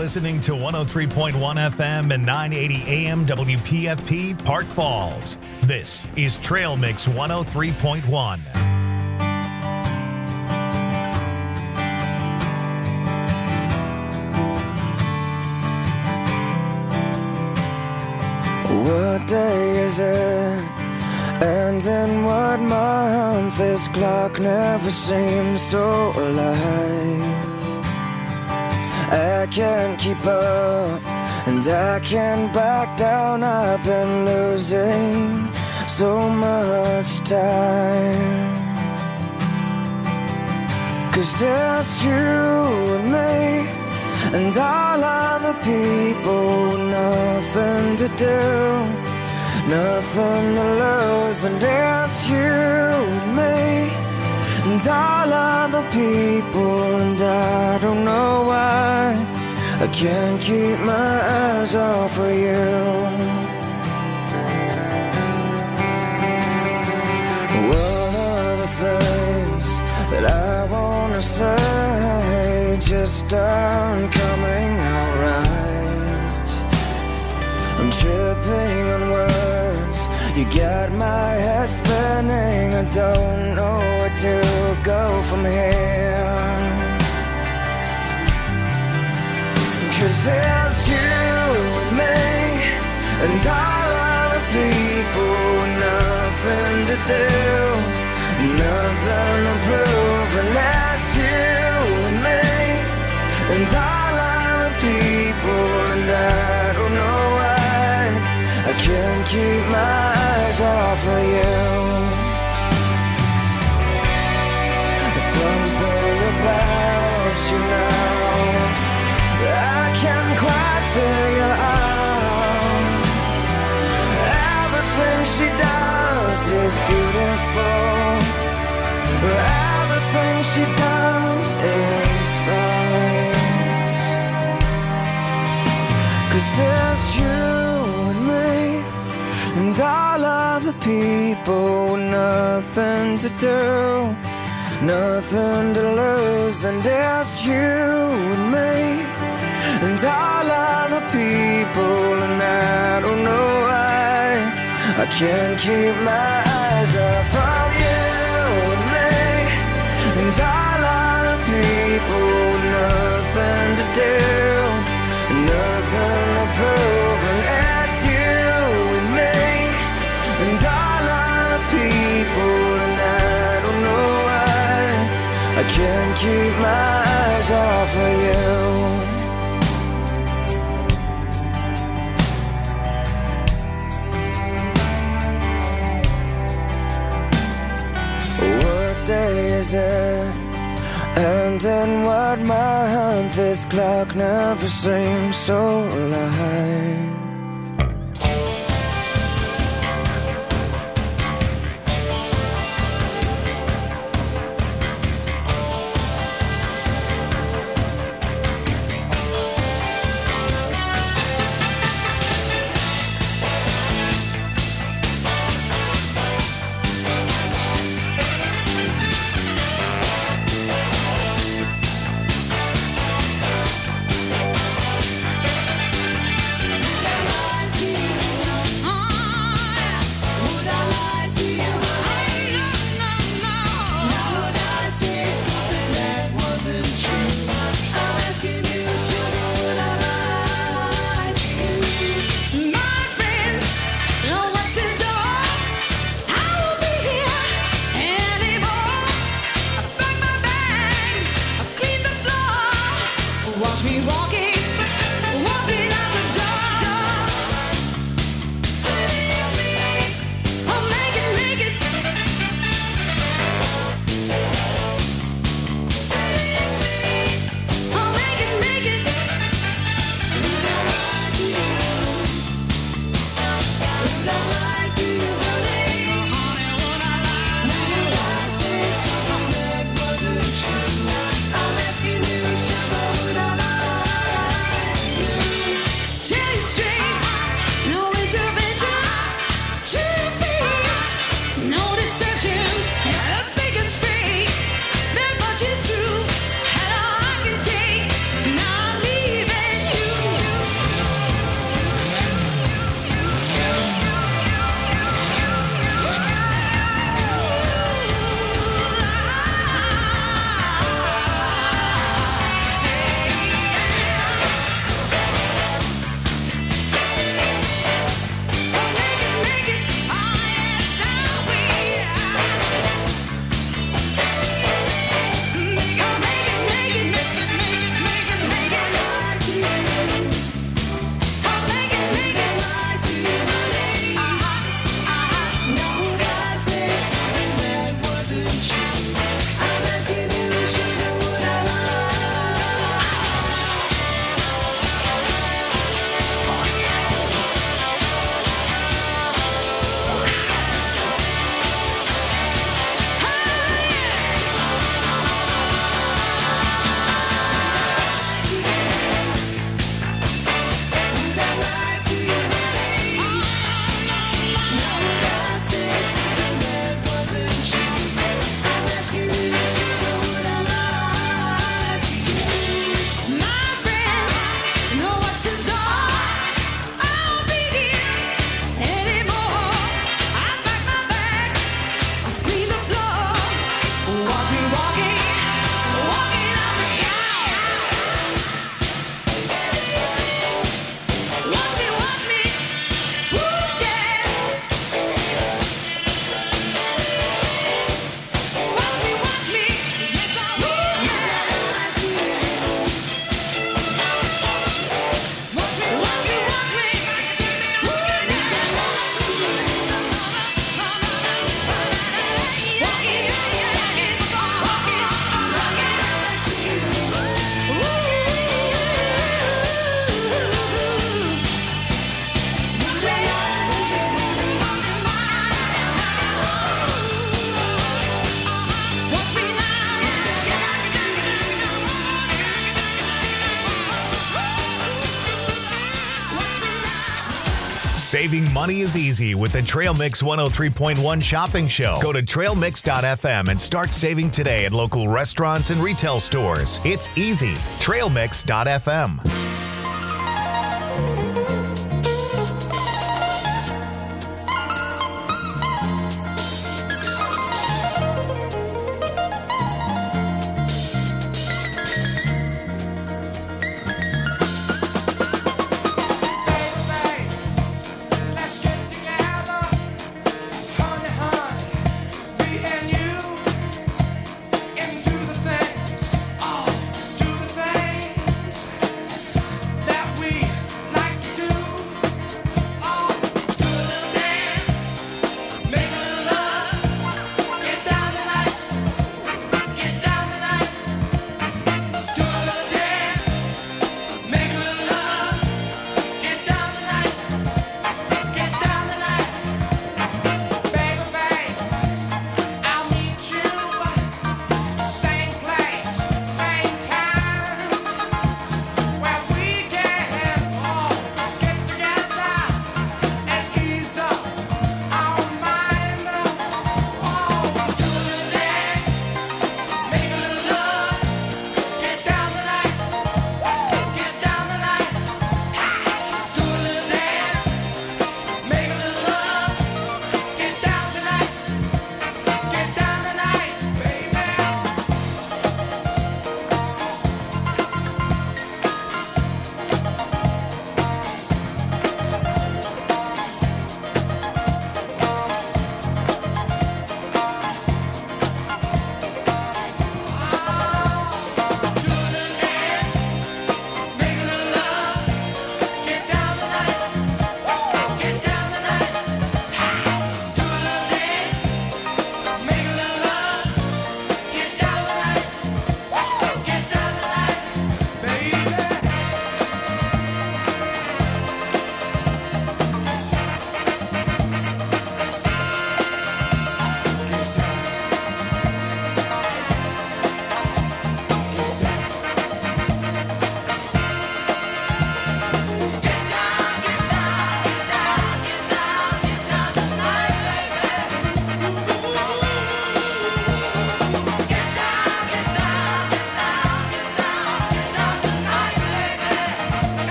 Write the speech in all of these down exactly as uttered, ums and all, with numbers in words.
listening to one oh three point one F M and nine eighty A M W P F P Park Falls. This is Trail Mix one oh three point one. What day is it? And in what month? This clock never seems so alive. I can't keep up, and I can't back down. I've been losing so much time. Cause there's you and me, and all other people with nothing to do, nothing to lose. And it's you and me, and all other people, and I don't know why I can't keep my eyes off of you. One of the things that I wanna say just aren't coming out right. I'm tripping on words, you got my head spinning. I don't know where to go from here. Cause there's you and me, and all other people with nothing to do, nothing to prove. And that's you and me, and all other people, and I don't know why I can't keep my eyes off of you. Something about you now I can't quite figure out. Everything she does is beautiful. Everything she does is right. Cause there's you and me, and all other people with nothing to do, nothing to lose. And there's you and me, and all other people, and I don't know why I can't keep my eyes off of you and me, and all other people, nothing to do, nothing to prove. And it's you and me, and all other people, and I don't know why I can't keep my eyes off of you. What day is it? And in what month? This clock never seems so alive. I'm asking you, sugar, would I lie? Saving money is easy with the Trail Mix one oh three point one shopping show. Go to trail mix dot f m and start saving today at local restaurants and retail stores. It's easy. trail mix dot f m.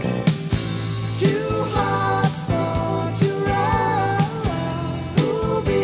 Two hearts born to run.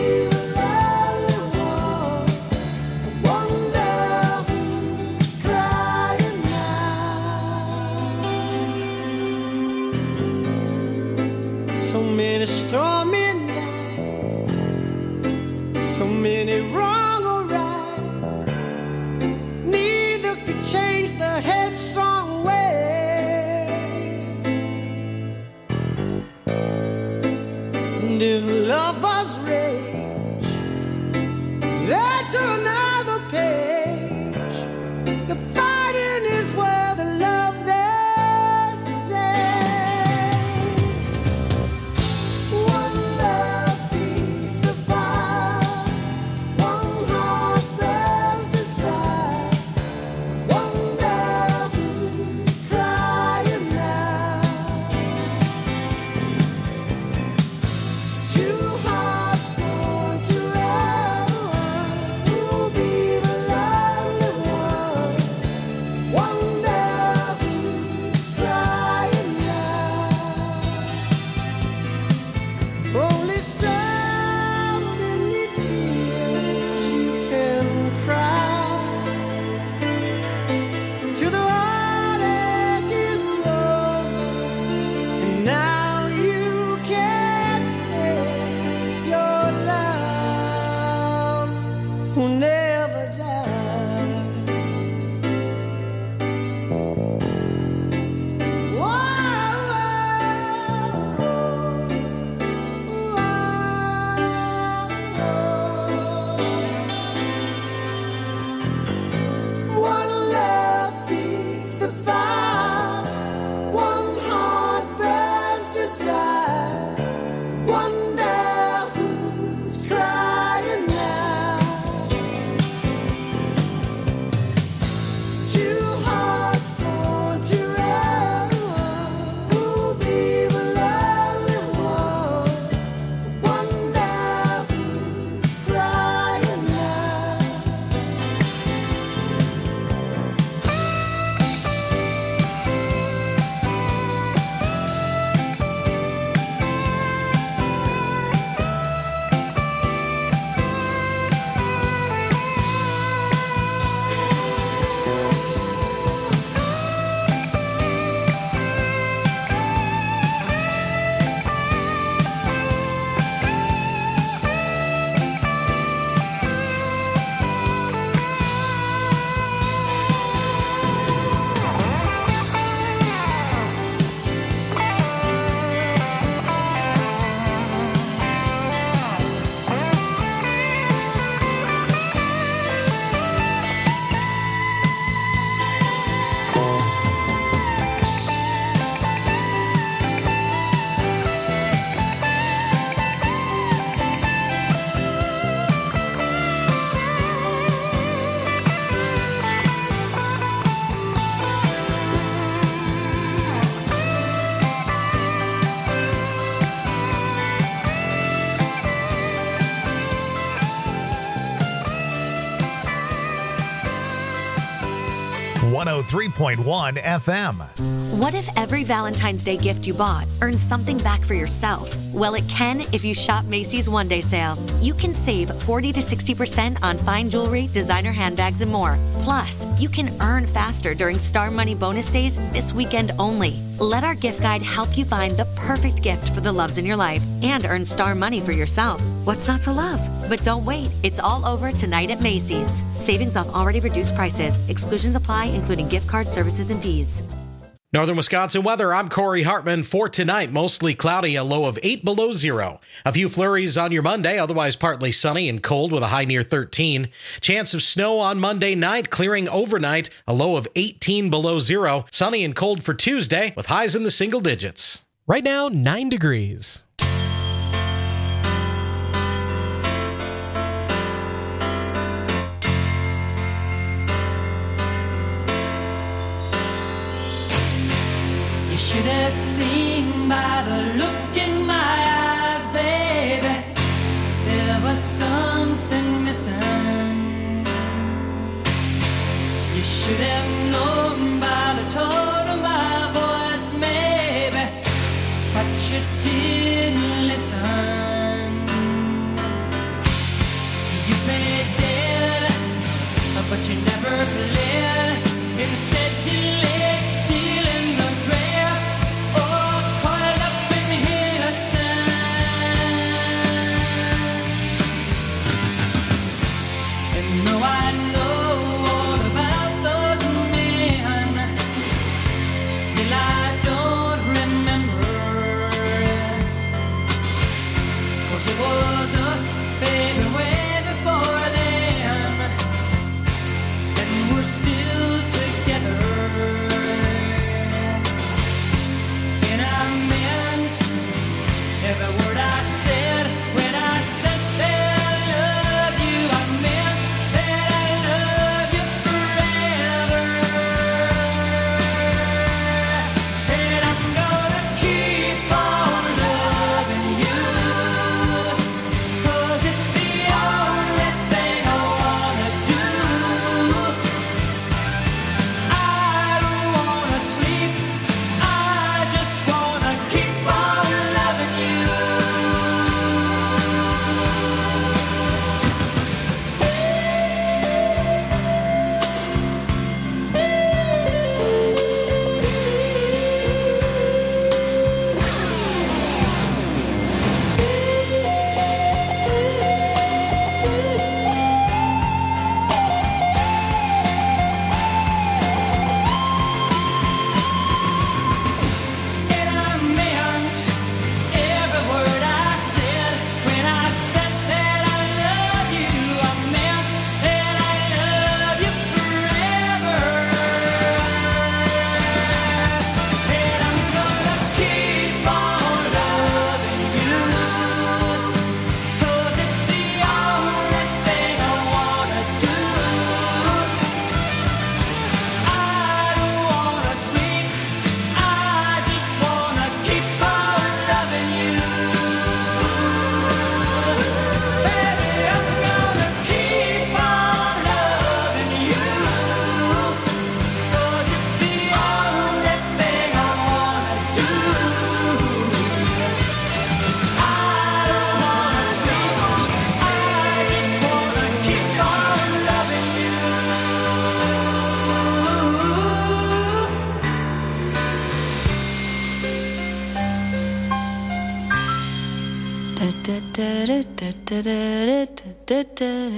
will never die. one oh three point one F M. What if every Valentine's Day gift you bought earned something back for yourself? Well, it can if you shop Macy's One Day Sale. You can save forty to sixty percent on fine jewelry, designer handbags, and more. Plus, you can earn faster during Star Money bonus days this weekend only. Let our gift guide help you find the perfect gift for the loves in your life and earn Star Money for yourself. What's not to love? But don't wait. It's all over tonight at Macy's. Savings off already reduced prices. Exclusions apply, including gift card services and fees. Northern Wisconsin weather, I'm Corey Hartman. For tonight, mostly cloudy, a low of eight below zero. A few flurries on your Monday, otherwise partly sunny and cold with a high near thirteen. Chance of snow on Monday night, clearing overnight, a low of eighteen below zero. Sunny and cold for Tuesday with highs in the single digits. Right now, nine degrees. You should have seen by the look in my eyes, baby, there was something missing. You should have known by the tone of my voice, maybe, but you didn't listen. You played dead, but you never played. Instead you laid still in the grass, or coiled up in here sand. And though I know all about those men, still I don't remember. 'Cause it was us, baby, way before then, and we're still together. And I meant every word I said when I said that I love you. I meant that I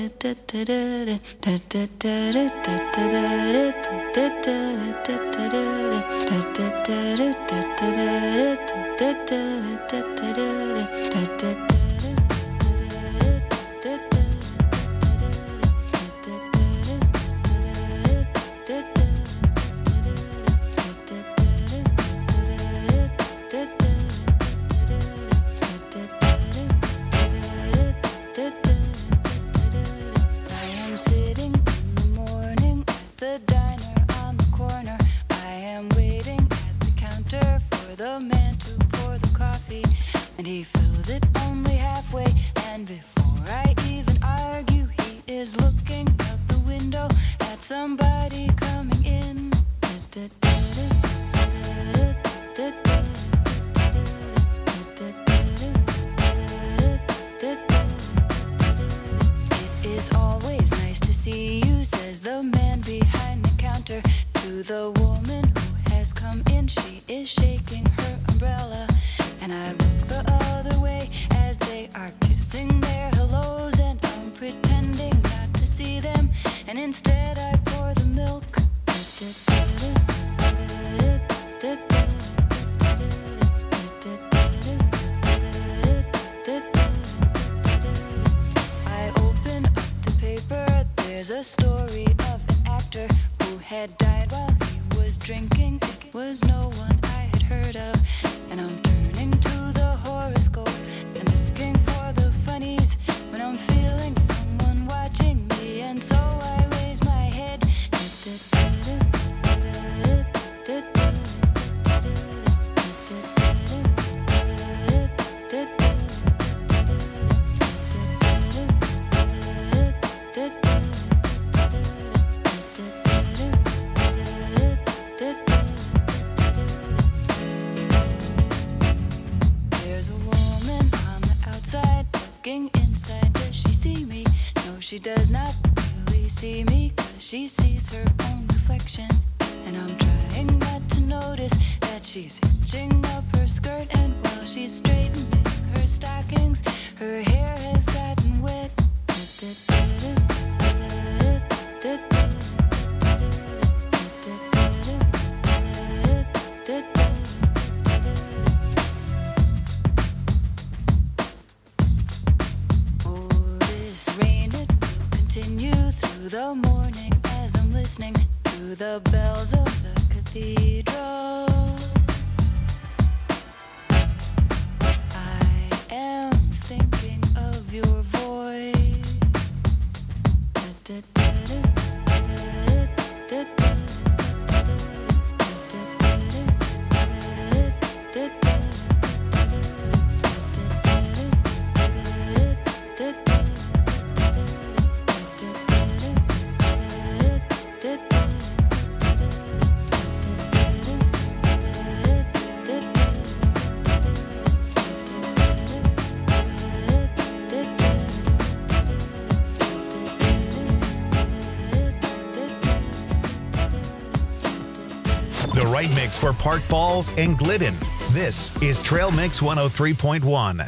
The right mix for Park Falls and Glidden. This is Trail Mix one oh three point one.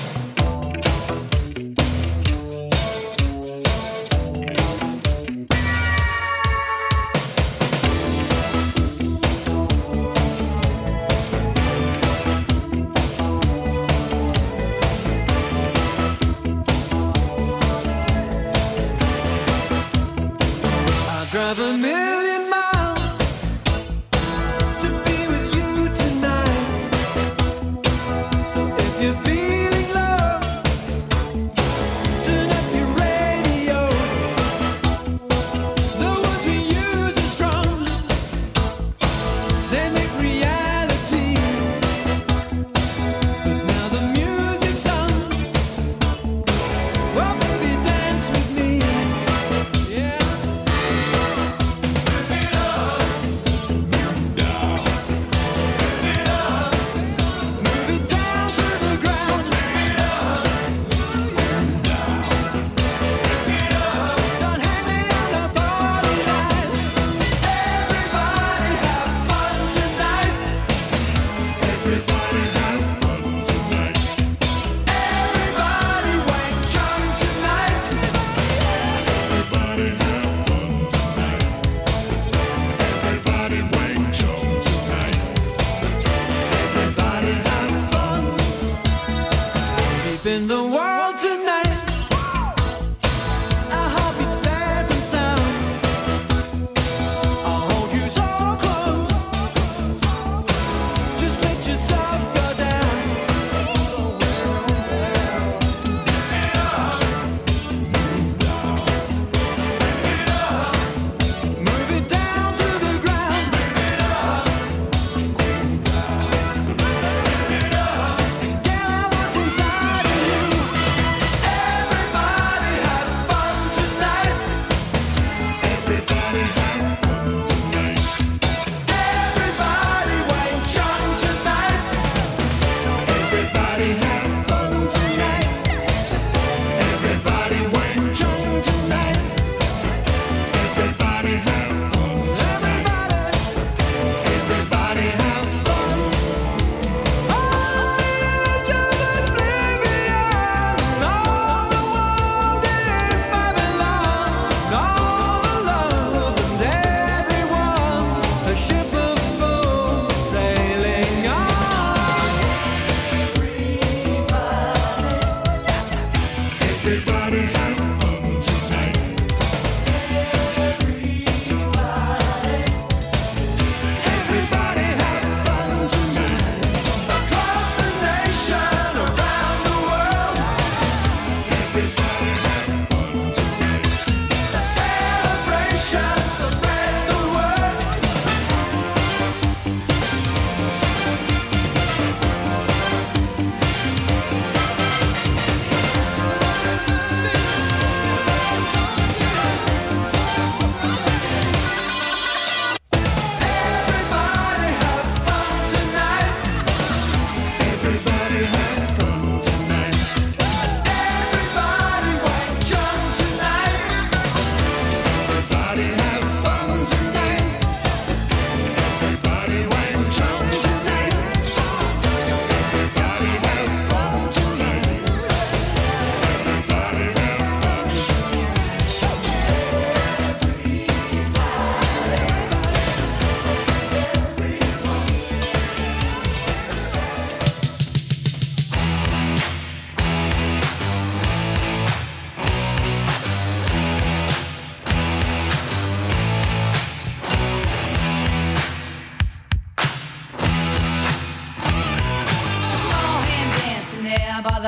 Drive a million miles to be with you tonight. So if you're feeling low, turn up your radio. The words we use are strong, they make reality. But now the music's on. Well, baby, dance with me. Yeah.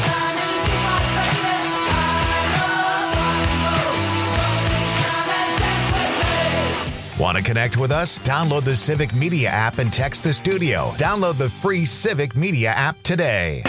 time in the jukebox, baby. I love rock and roll. So take time and dance with me. Want to connect with us? Download the Civic Media app and text the studio. Download the free Civic Media app today.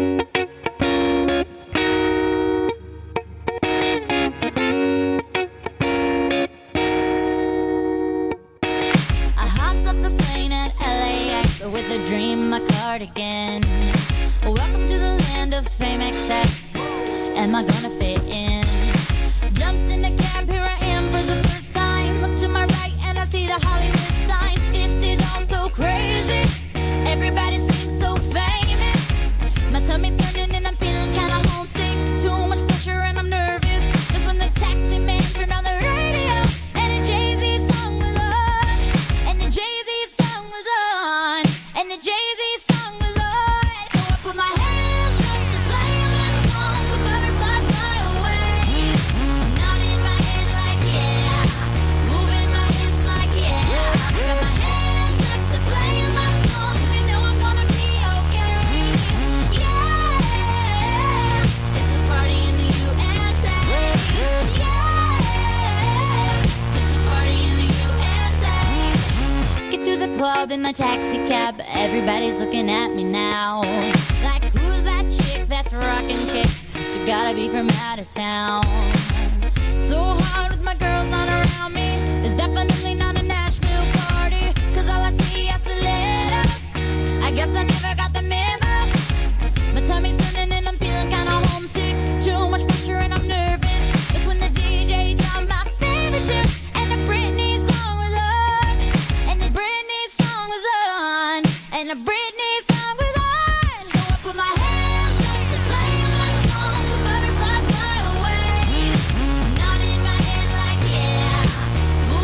I hopped off the plane at L A X with a dream in my cardigan. Welcome to the land of fame X X. Am I gonna fit in? Jumped in the cab, here I am for the first time. Look to my right and I see the Hollywood sign. This is all so crazy. Everybody seems so famous. My tummy's turning and I'm feeling kinda homesick. Too much pressure and I'm nervous. That's when the taxi man turned on the radio and a Jay-Z song was on. And the Jay-Z song was on. And the Jay-Z song was on. So I put my hands up to play my song. The butterflies fly away. Nodding my head like yeah. Moving my hips like yeah. Got my hands up to play my song. You know I'm gonna be okay. Yeah. It's a party in the U S A. Yeah. It's a party in the U S A. Get to the club in my taxi cab. Everybody's looking at me now. Like, who's that chick that's rocking kicks? She gotta be from out of town. So hard with my girls not around me. It's definitely not a Nashville party. Cause all I see is stilettos. I guess I never got the memo. My tummy's turning and I'm feeling kinda homesick. Too much pressure and I'm nervous. It's when the D J dropped my favorite tune. And the Britney song was on. And the Britney song was on. And the Britney song was on. So I put my hands up to play my song. The butterflies fly away. Nodding my head like yeah.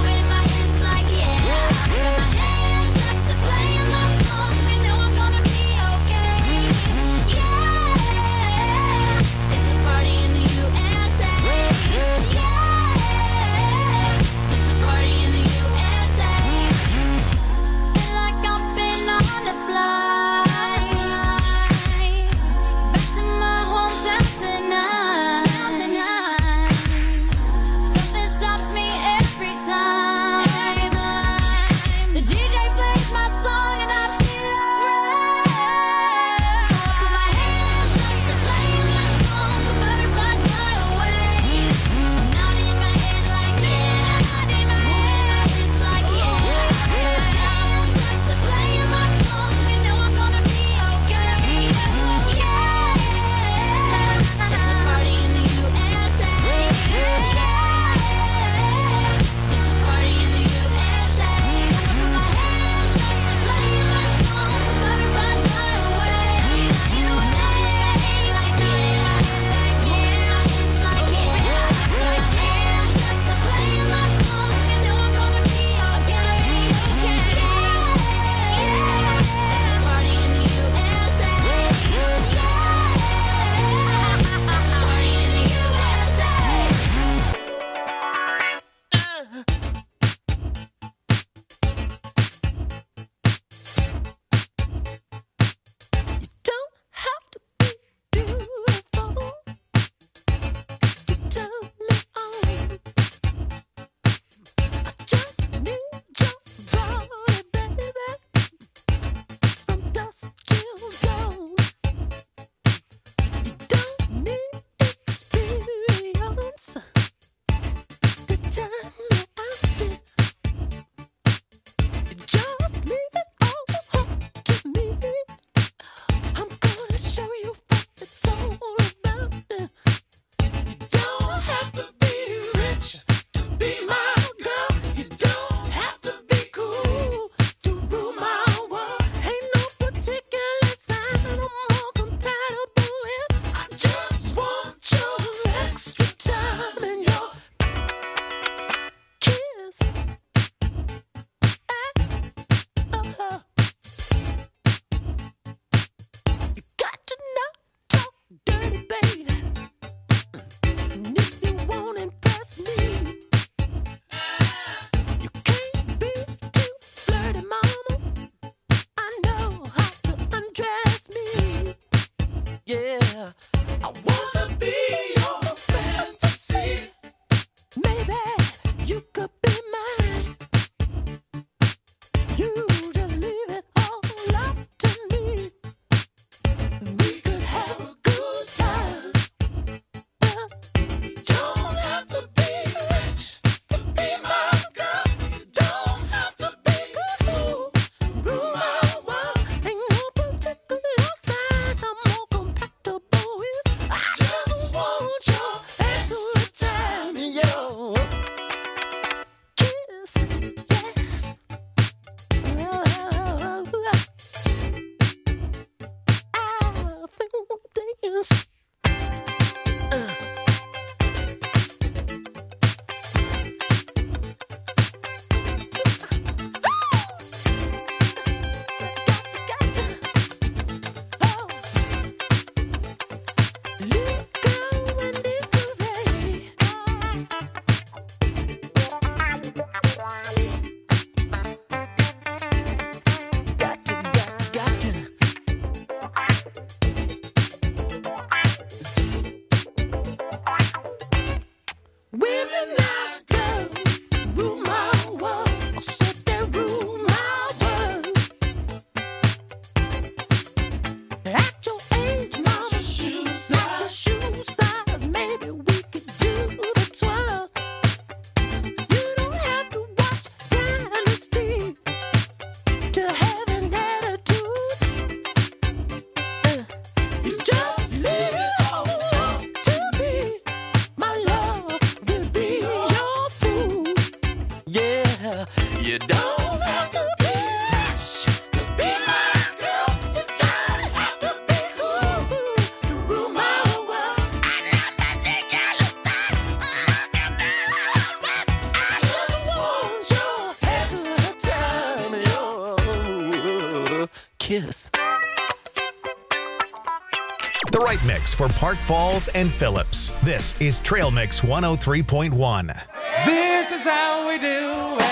You don't have to be rich to be my girl. You don't have to be cool to rule my world. I love my ridiculous side. I just want your extra time, your kiss. The right mix for Park Falls and Phillips. This is Trail Mix one oh three point one. This is how we do it.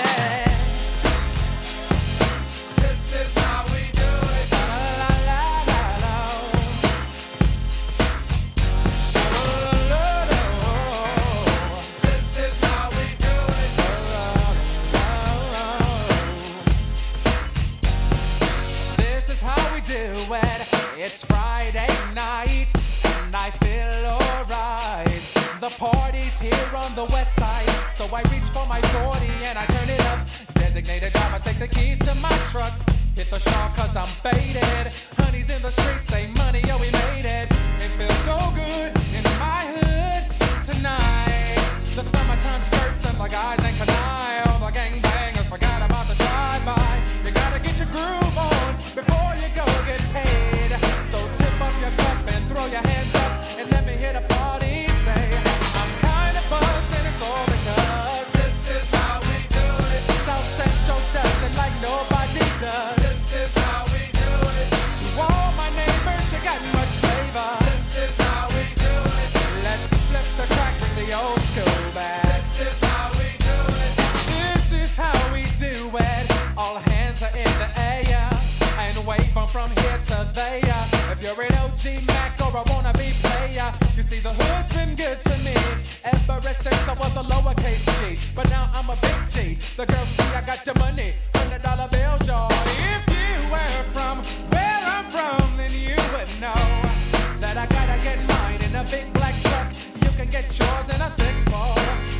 This is how we do it. La la la la la. This is how we do it. This is how we do it. It's Friday night and I feel alright. The party's here on the west side, so I reach for my forty and I turn it up. Designated driver, take the keys to my truck. Hit the shawl cause I'm faded. Honey's in the streets, say money, yo, we made it. It feels so good in my hood tonight. The summertime skirts and the guys ain't canine. All the gangbangers forgot about the drive-by. You gotta get your groove on before you go get paid. So tip up your cup and throw your hands up and let me hear the party say, I'm kinda buzzed and it's all because this is how we do it. South Central does it like nobody does. This is how we do it. To all my neighbors, you got much flavor. This is how we do it. Let's flip the crack, bring the old school back. This is how we do it. This is how we do it. All hands are in the air and wave them from here to there. If you're an O G Mac or a wannabe player, you see the hood's been good to me ever since I was a lowercase G. But now I'm a big G. The girls see I got the money, hundred dollar bills, y'all. If you were from where I'm from, then you would know that I gotta get mine in a big black truck. You can get yours in a six four.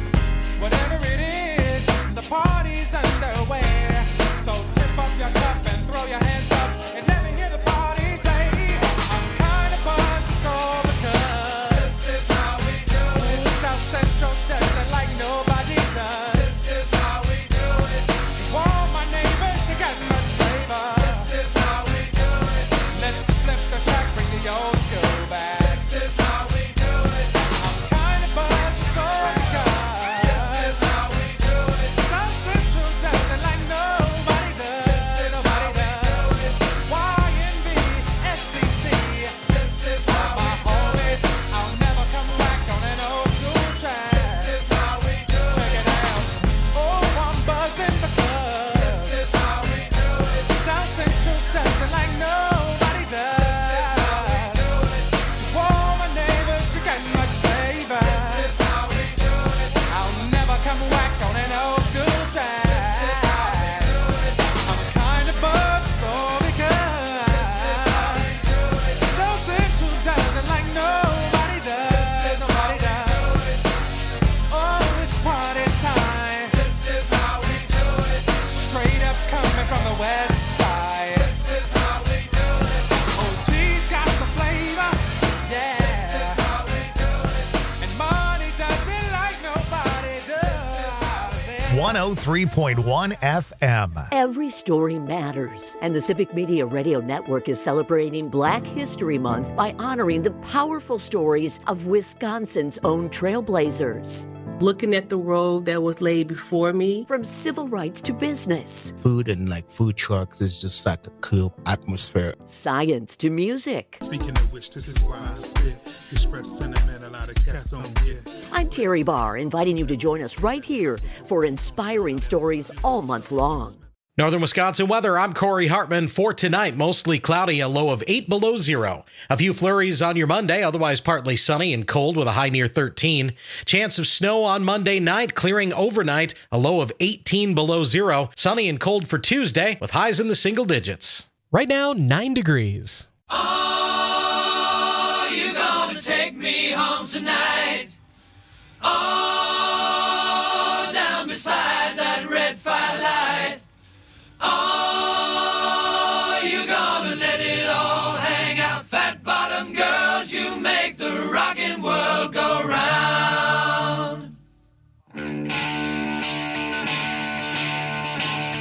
Whatever it is, the party's underway. So tip up your cup and throw your hands up and let me hear the party say, I'm kinda buzzed, it's all because this is how we do it. South Central does it like nobody does. This is how we do it. To all my neighbors, you got much flavor. This is how we do it. Let's flip the track, bring the old school back. This is how we do it. I'm kinda buzzed, it's all because this is how we do it. South Central does it like nobody does. Nobody does. Y N B, S C C. This is how my homies. I'll never come back on an old school track. This is how we do it. Check it out. Oh, I'm buzzing because this is how we do it. South Central does it like nobody does. To all my neighbors, you got much flavor. This is how we do it. I'll never come back on an old school track. I'm kinda buzzed, so because South Central does it like nobody does. Nobody does. Oh, it's party time. This is how we do it. Straight up coming from the west side. This is how we do it. Oh, she's got the flavor. Yeah. This is how we do it. And money does it like nobody does. one oh three point one F M. Every story matters, and the Civic Media Radio Network is celebrating Black History Month by honoring the powerful stories of Wisconsin's own trailblazers. Looking at the road that was laid before me. From civil rights to business. Food and like food trucks is just like a cool atmosphere. Science to music. Speaking of which, this is why I spit. Express sentiment a lot of cats don't get. I'm Terry Barr, inviting you to join us right here for inspiring stories all month long. Northern Wisconsin weather, I'm Corey Hartman. For tonight, mostly cloudy, a low of eight below zero. A few flurries on your Monday, otherwise partly sunny and cold with a high near thirteen. Chance of snow on Monday night, clearing overnight, a low of eighteen below zero. Sunny and cold for Tuesday with highs in the single digits. Right now, nine degrees. Are you gonna take me home tonight? Oh, down beside that red firelight. Oh, you gonna let it all hang out, fat bottom girls, you make the rockin' world go round.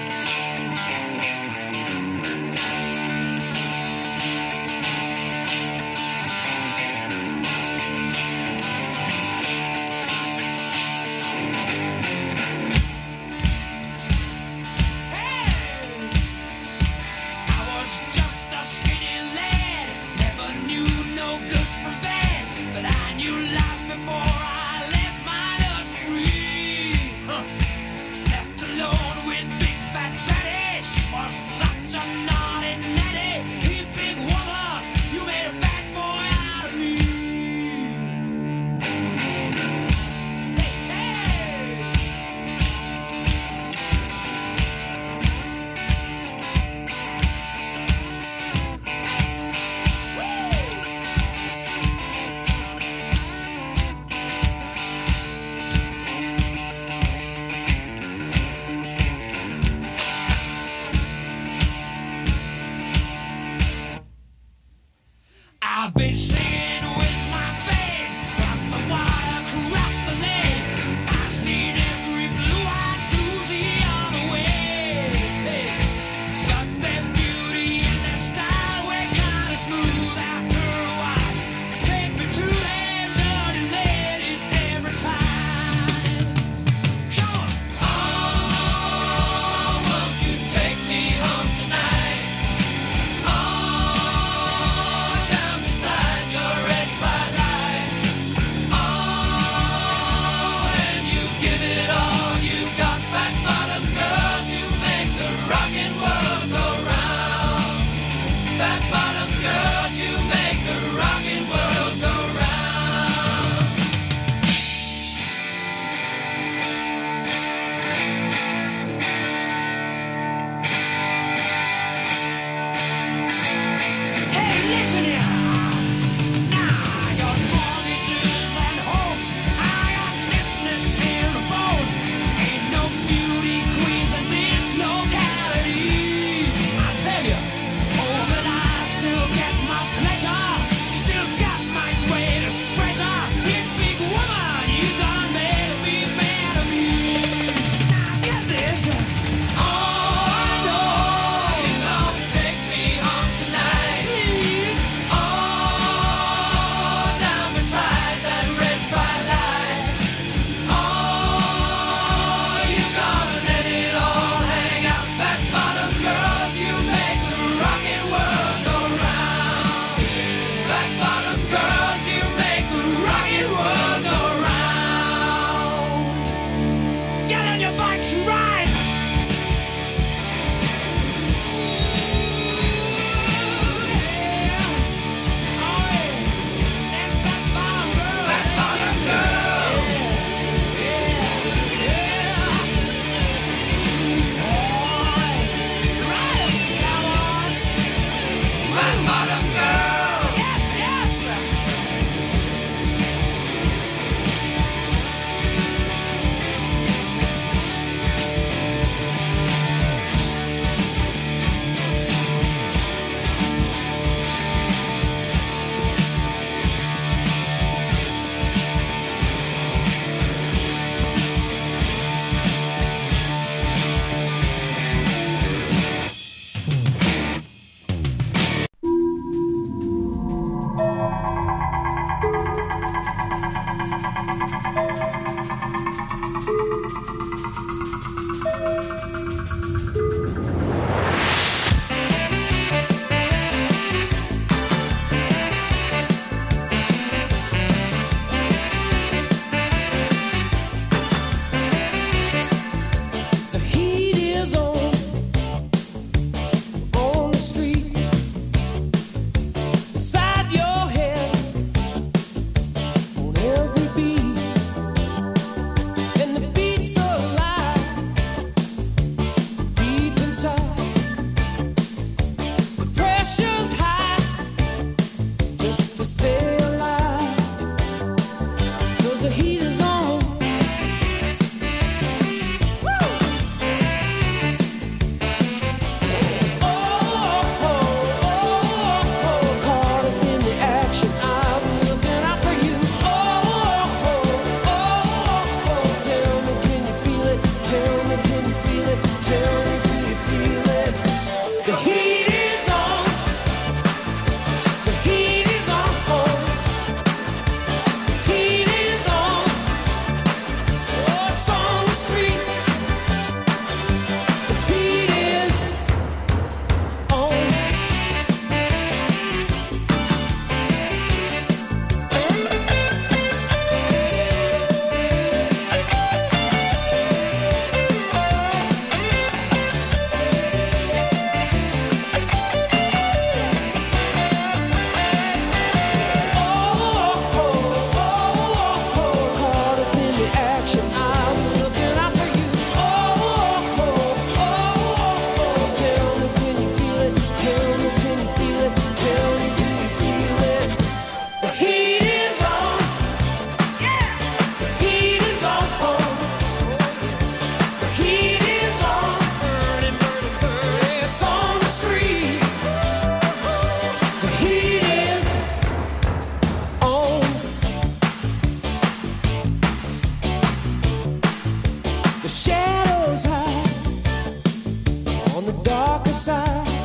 the darker side.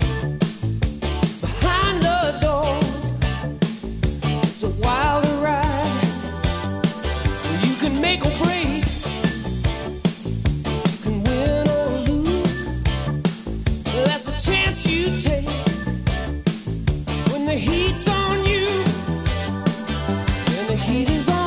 Behind the doors, it's a wilder ride. You can make or break, can win or lose. That's a chance you take when the heat's on you, and the heat is on.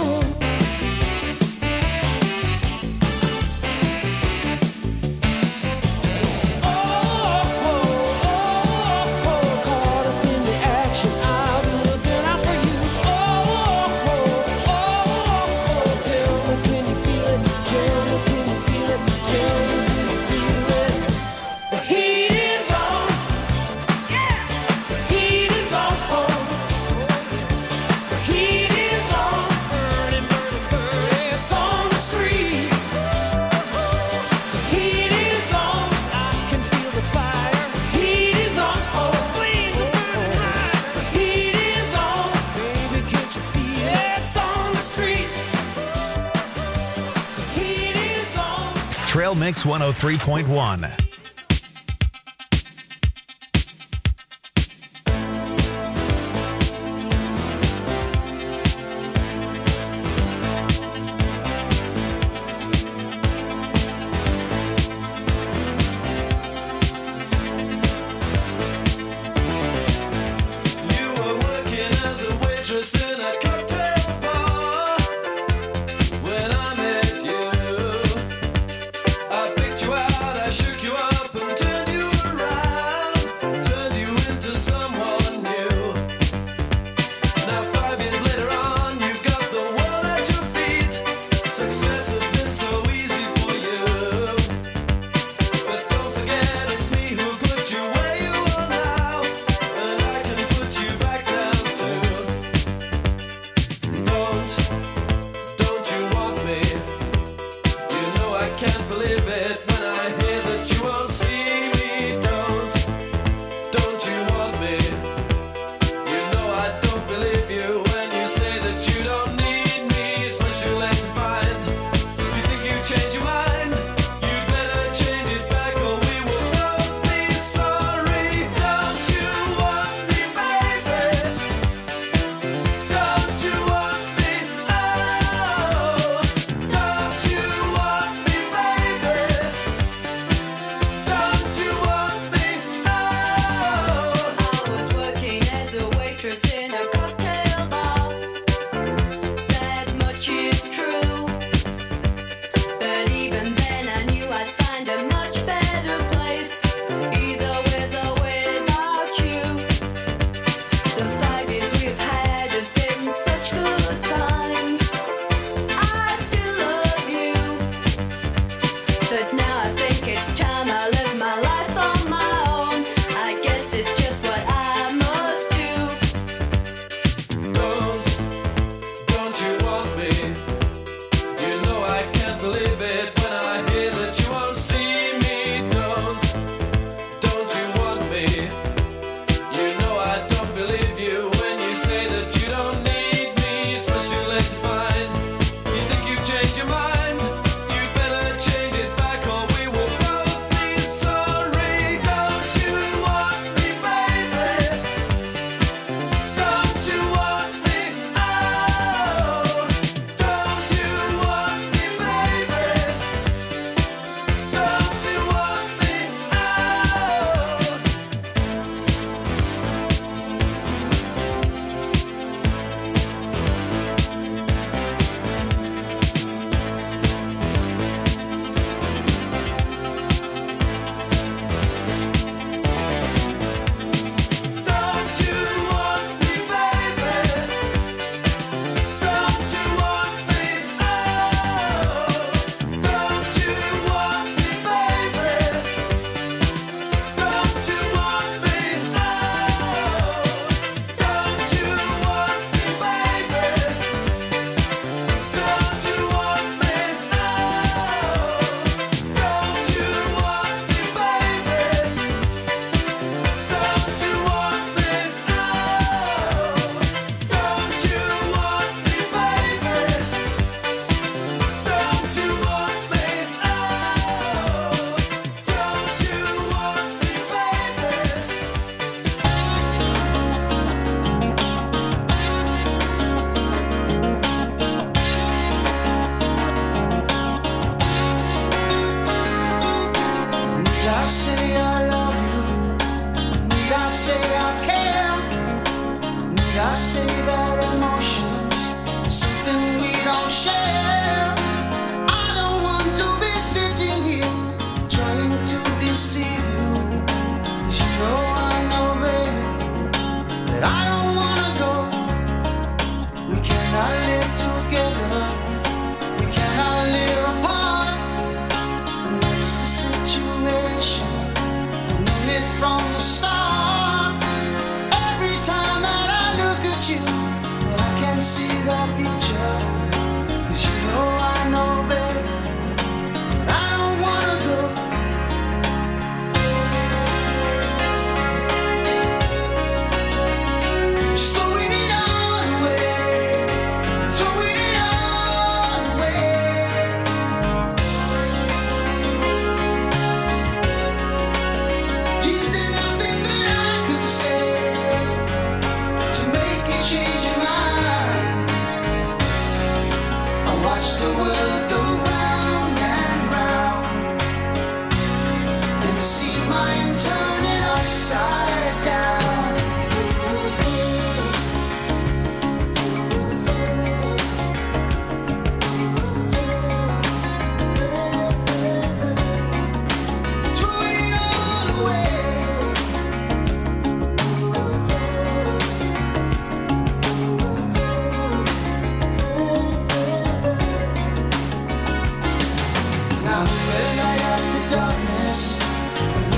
Trail Mix one oh three point one. Change your mind, you better change it back or we will both be I say I love you? Need I say I care? Need I say that emotions is something we don't share? I don't want to be sitting here trying to deceive you, 'cause you know I know, baby, that I don't wanna go. We cannot live together, we cannot live apart, and that's the situation. I knew it from the start. Every time that I look at you, well, I can see the future, 'cause you know I know, babe, that I don't wanna go. Just throwing it all away, throwing it all away. Is there nothing that I could say to make you change your mind? I watch the world go round and round and see mine turning upside down. Throwing it all away. Now who will light up the darkness? And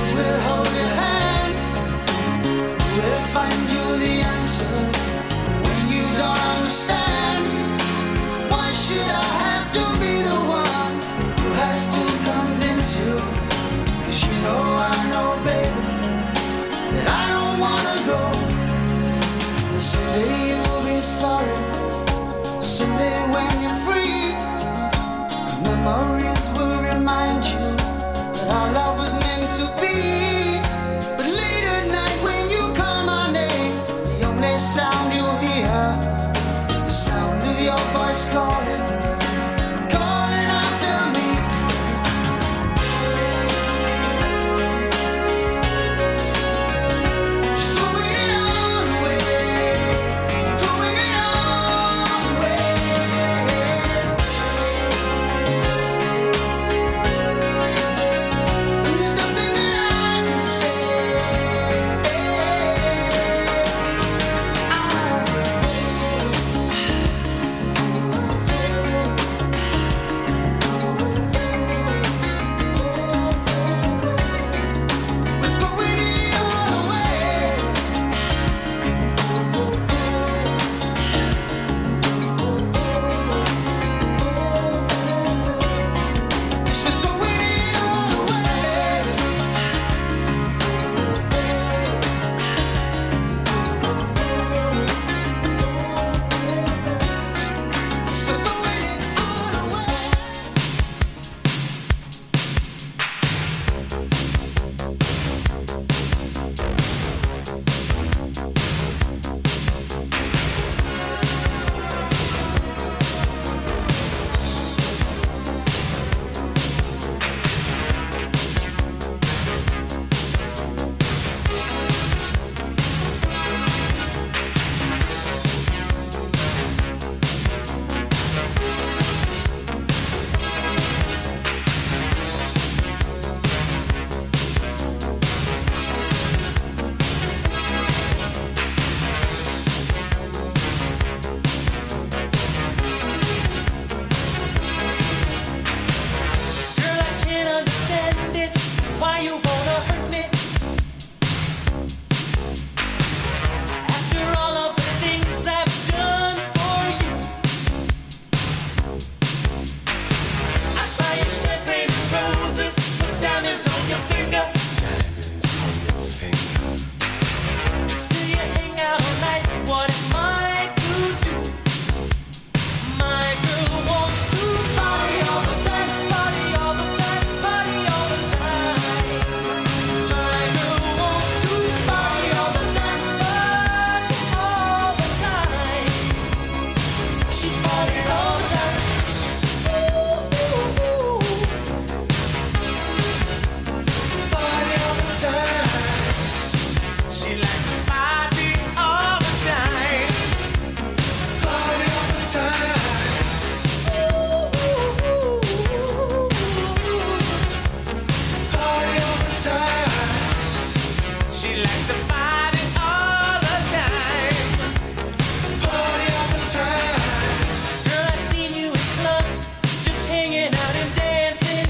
time. She likes to party all the time. Party all the time. Girl, I seen you in clubs, just hanging out and dancing.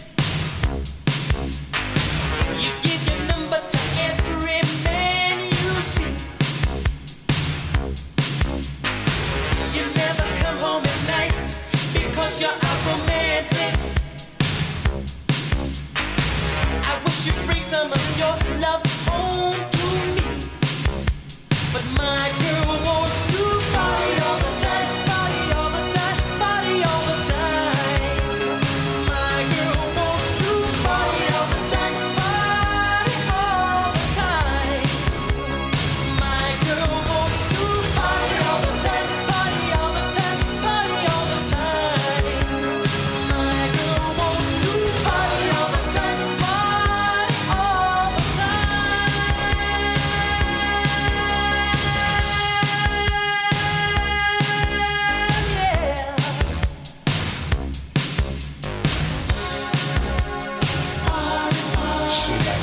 You give your number to every man you see. You never come home at night because you're out romancing. I wish you'd bring some of your love home to me. But my girl wants to party all the time, party all the time, party all the time. My girl wants to party all the time, party all the time. My girl wants to party all the time, party all the time, party all the time. My girl wants to party all the time, party all the time. Yeah. She